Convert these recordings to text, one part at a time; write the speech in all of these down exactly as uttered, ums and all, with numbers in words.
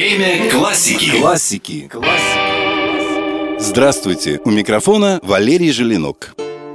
Время классики. Классики. Классики. Здравствуйте, у микрофона Валерий Желенок.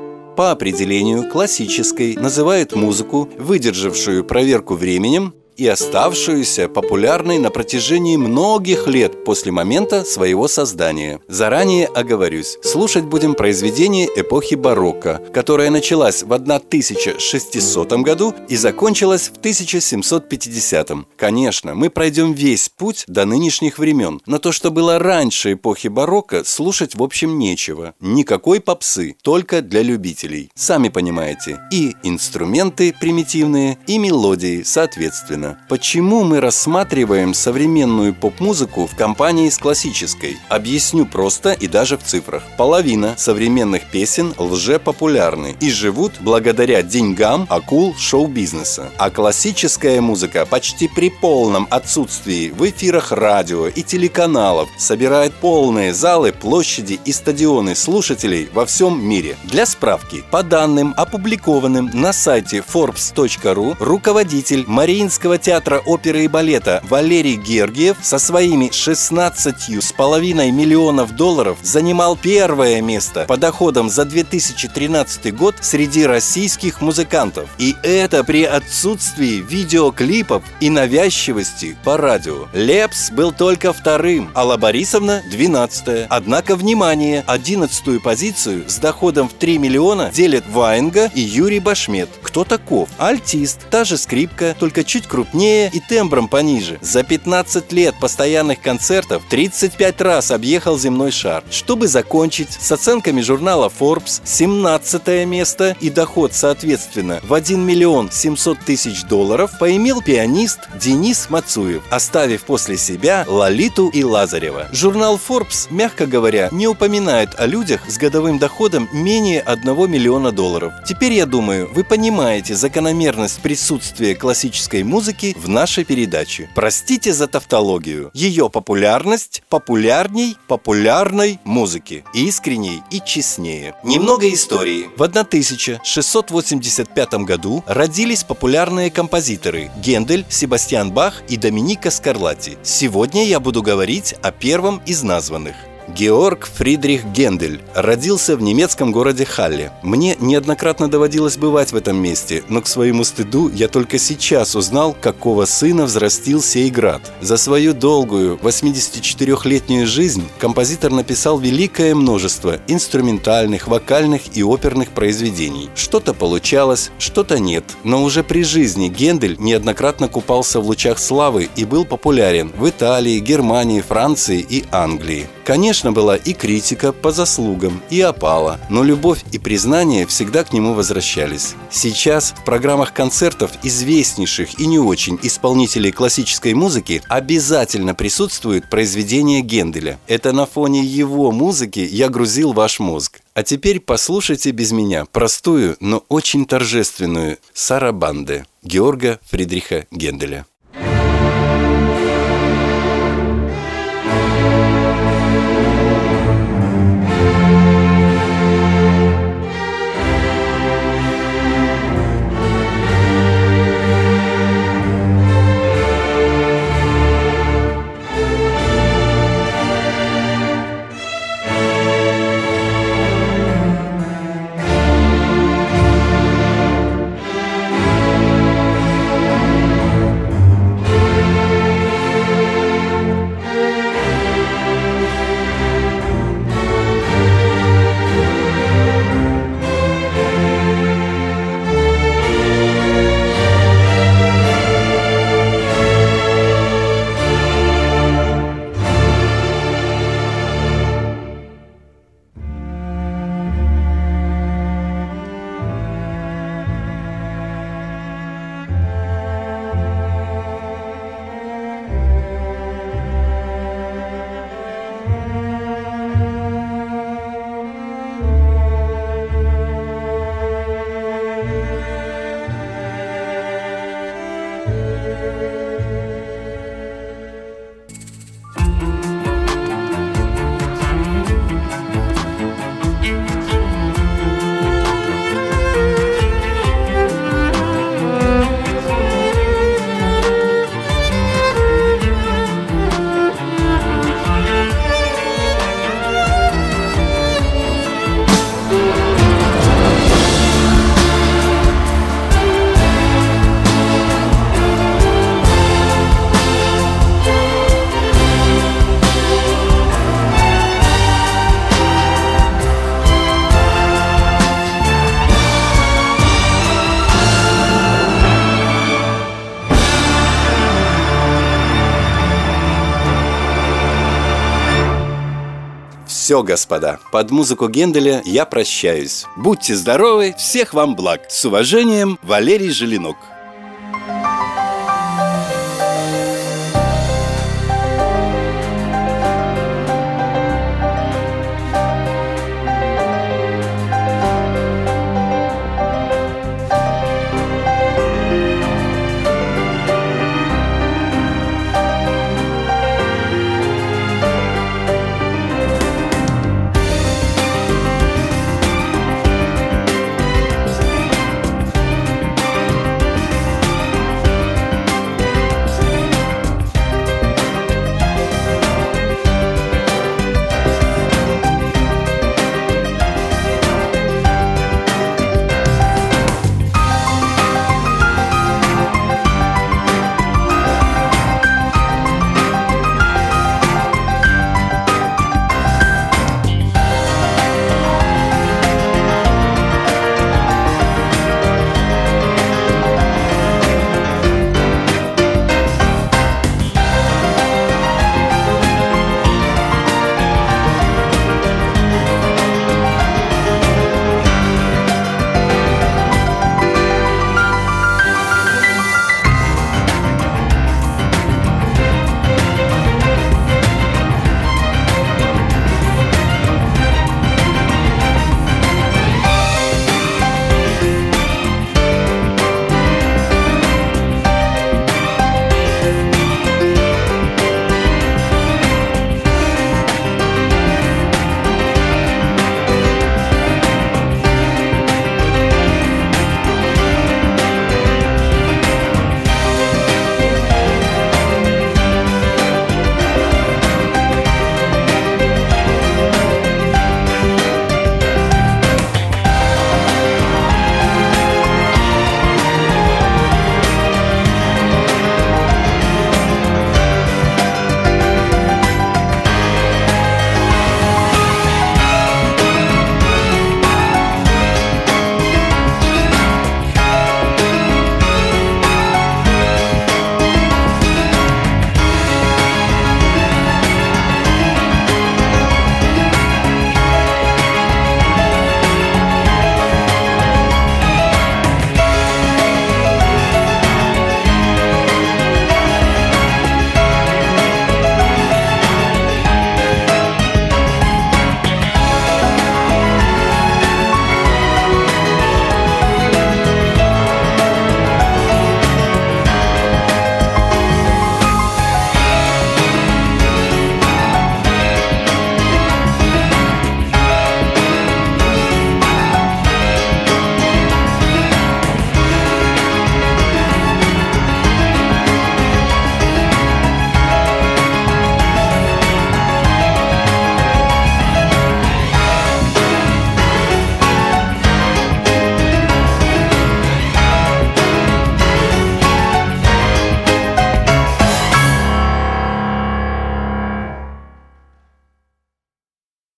По определению классической называют музыку, выдержавшую проверку временем и оставшуюся популярной на протяжении многих лет после момента своего создания. Заранее оговорюсь, слушать будем произведение эпохи барокко, которая началась в тысяча шестисотом году и закончилась в тысяча семьсот пятидесятом. Конечно, мы пройдем весь путь до нынешних времен, но то, что было раньше эпохи барокко, слушать в общем нечего. Никакой попсы, только для любителей. Сами понимаете, и инструменты примитивные, и мелодии соответственно. Почему мы рассматриваем современную поп-музыку в компании с классической? Объясню просто и даже в цифрах. Половина современных песен лжепопулярны и живут благодаря деньгам акул шоу-бизнеса. А классическая музыка почти при полном отсутствии в эфирах радио и телеканалов собирает полные залы, площади и стадионы слушателей во всем мире. Для справки, по данным, опубликованным на сайте Forbes точка ру, руководитель Мариинского театра оперы и балета Валерий Гергиев со своими шестнадцатью с половиной миллионов долларов занимал первое место по доходам за две тысячи тринадцатый год среди российских музыкантов. И это при отсутствии видеоклипов и навязчивости по радио. Лепс был только вторым, Алла Борисовна – двенадцатая. Однако, внимание, одиннадцатую позицию с доходом в три миллиона делят Ваенга и Юрий Башмет. Кто таков? Альтист, та же скрипка, только чуть крупнее и тембром пониже. За пятнадцать лет постоянных концертов тридцать пять раз объехал земной шар. Чтобы закончить, с оценками журнала Forbes семнадцатое место и доход, соответственно, в один миллион семьсот тысяч долларов поимел пианист Денис Мацуев, оставив после себя Лолиту и Лазарева. Журнал Forbes, мягко говоря, не упоминает о людях с годовым доходом менее одного миллиона долларов. Теперь, я думаю, вы понимаете закономерность присутствия классической музыки в нашей передаче. Простите за тавтологию. Ее популярность популярней популярной музыки. Искренней и честнее. Немного истории. В тысяча шестьсот восемьдесят пятом году родились популярные композиторы Гендель, Себастьян Бах и Доминика Скарлатти. Сегодня я буду говорить о первом из названных. Георг Фридрих Гендель родился в немецком городе Халле. Мне неоднократно доводилось бывать в этом месте, но к своему стыду я только сейчас узнал, какого сына взрастил сей град. За свою долгую восьмидесятичетырёхлетнюю жизнь композитор написал великое множество инструментальных, вокальных и оперных произведений. Что-то получалось, что-то нет, но уже при жизни Гендель неоднократно купался в лучах славы и был популярен в Италии, Германии, Франции и Англии. Конечно, была и критика по заслугам, и опала, но любовь и признание всегда к нему возвращались. Сейчас в программах концертов известнейших и не очень исполнителей классической музыки обязательно присутствует произведение Генделя. Это на фоне его музыки я грузил ваш мозг. А теперь послушайте без меня простую, но очень торжественную «Сарабанде» Георга Фридриха Генделя. Все, господа, под музыку Генделя я прощаюсь. Будьте здоровы, всех вам благ. С уважением, Валерий Желенок.